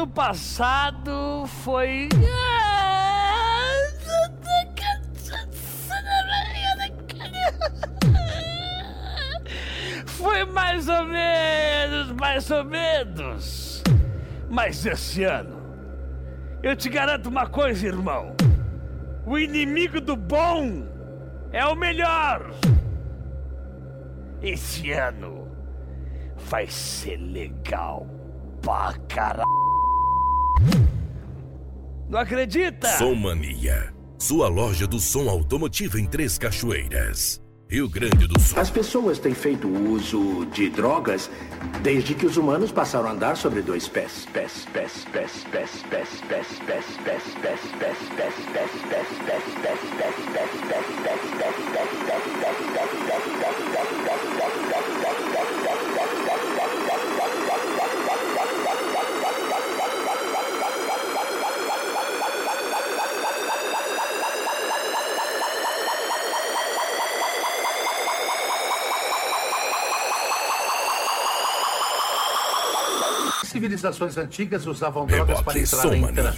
ano passado foi... Foi mais ou menos. Mas esse ano, eu te garanto uma coisa, irmão. O inimigo do bom é o melhor. Esse ano vai ser legal pra caralho. Não acredita? Som Mania, sua loja do som automotivo em Três Cachoeiras, Rio Grande do Sul. As pessoas têm feito uso de drogas desde que os humanos passaram a andar sobre dois pés. Civilizações antigas usavam drogas para entrar em transe.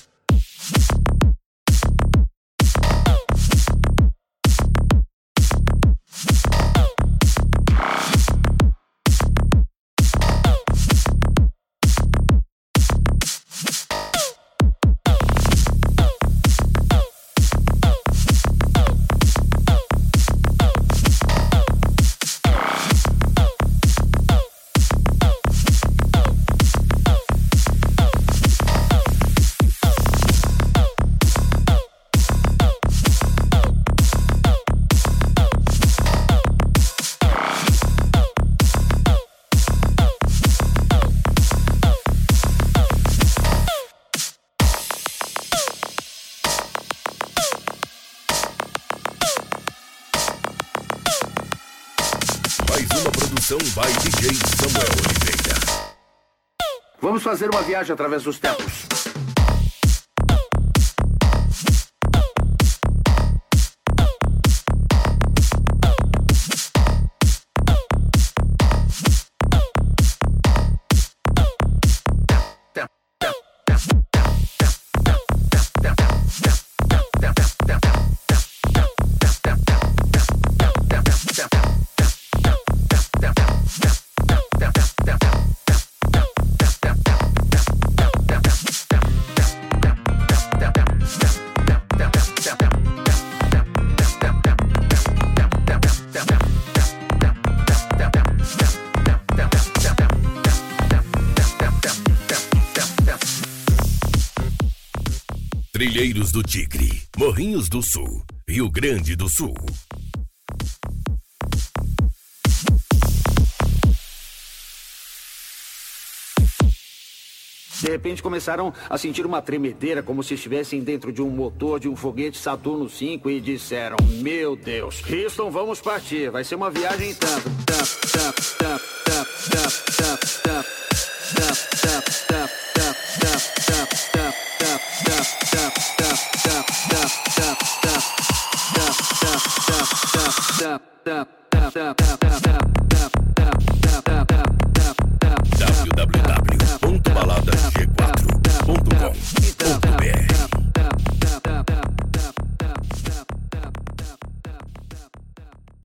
By DJ Samuel Oliveira. Vamos fazer uma viagem através dos tempos. Trilheiros do Tigre, Morrinhos do Sul, Rio Grande do Sul. De repente começaram a sentir uma tremedeira, como se estivessem dentro de um motor de um foguete Saturno V, e disseram: meu Deus, Houston, vamos partir, vai ser uma viagem em tanto. www.baladasg4.com.br